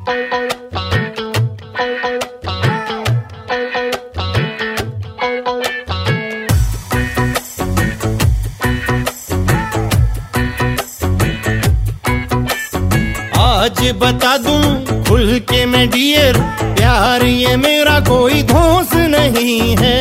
आज बता दूं खुल के मैं डियर, प्यार ये मेरा कोई धोस नहीं है।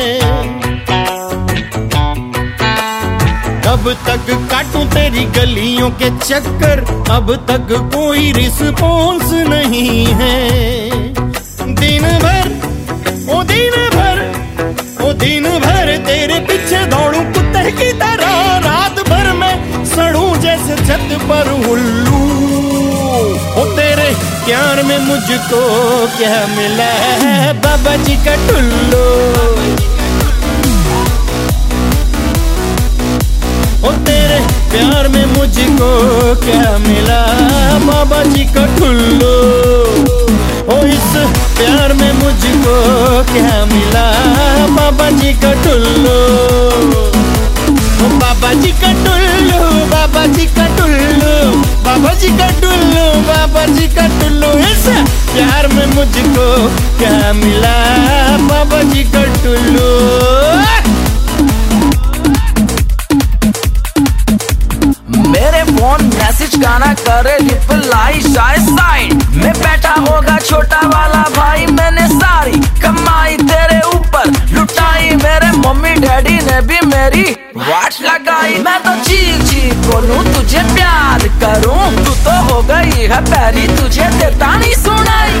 कब तक काटूं तेरी गलियों के चक्कर, अब तक कोई रिस्पॉन्स नहीं है। दिन भर ओ दिन भर ओ दिन भर तेरे पीछे दौड़ूं कुत्ते की तरह, रात भर मैं सड़ूं जैसे छत पर उल्लू। ओ तेरे प्यार में मुझको क्या मिला है बाबा जी का टुल्लू। ओ तेरे प्यार में मुझको क्या मिला बाबा जी का टुल्लू। ओ इस प्यार में मुझको क्या मिला बाबा जी का टुल्लू। ओ बाबा जी का टुल्लू, बाबा जी का टुल्लू, बाबा जी का टुल्लू, बाबा जी का टुल्लू। इस प्यार में मुझको क्या मिला बाबा जी का टुल्लू। मेरे फोन मैसेज गाना करे रिप्लाई शाय साइड में बैठा होगा छोटा वाला भाई। मैंने सारी कमाई तेरे ऊपर लुटाई, मेरे मम्मी डैडी ने भी मेरी वाट लगाई। मैं तो चीख चीख बोलूं तुझे प्यार करूं, तू तो हो गई है पैरी, तुझे देता नहीं सुनाई।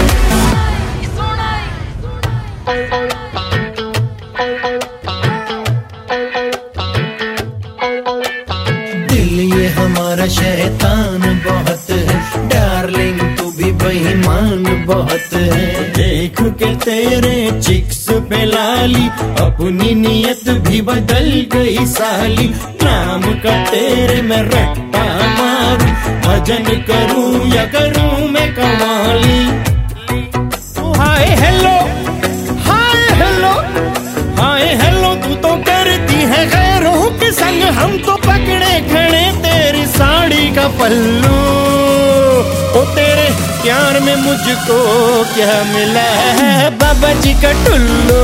दिल ये हमारा शैतान बहुत है, डार्लिंग तू भी बेईमान बहुत है। देख के तेरे चिक्स पे लाली, अपनी नियत भी बदल गई साली। नाम का तेरे मैं रट्टा मारूं, भजन करूं या करूं मैं कवाली। Hi hello, hi hello, hi hello, तू तो करती है गैरों के संग, हम तो पकड़े खड़े तेरी साड़ी का पल्लू। ओ तेरे प्यार में मुझको क्या मिला है बाबा जी का टुल्लू।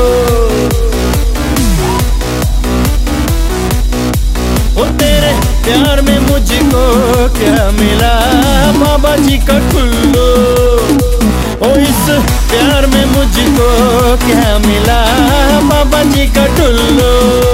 ओ तेरे प्यार में मुझको क्या मिला बाबा जी का टुल्लू। ओ इस प्यार में मुझको क्या मिला बाबा जी का टुल्लू।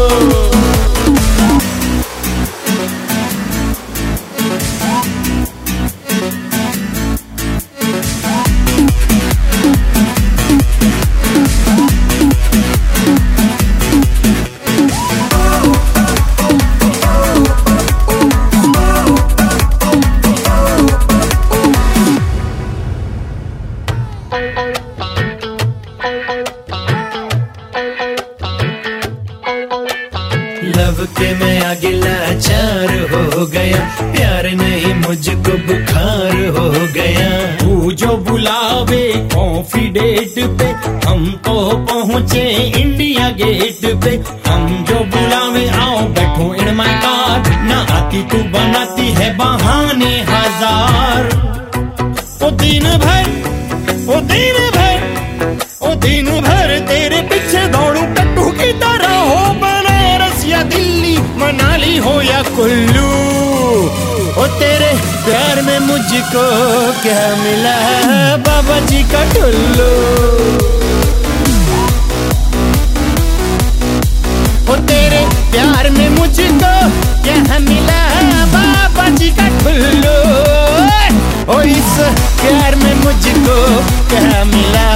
लव के मैं आगे लाचार हो गया, प्यार नहीं मुझको बुखार हो गया। तू जो बुलावे कॉफी डेट पे, हम तो पहुँचे इंडिया गेट पे। हम जो बुलावे आओ बैठो इन माय कार, ना आती तू बनाती है बहाने हजार। ओ दिन भर ओ दिन भर ओ दिन भर तेरे पीछे दौड़ू टट्टू की तरह, हो बनारस या दिल्ली, मनाली हो या कुल्लू। ओ तेरे प्यार में मुझको क्या मिला बाबा जी का टुल्लू। ओ तेरे प्यार में मुझको क्या मिला बाबा जी का टुल्लू। ओ इस प्यार में मुझको क्या मिला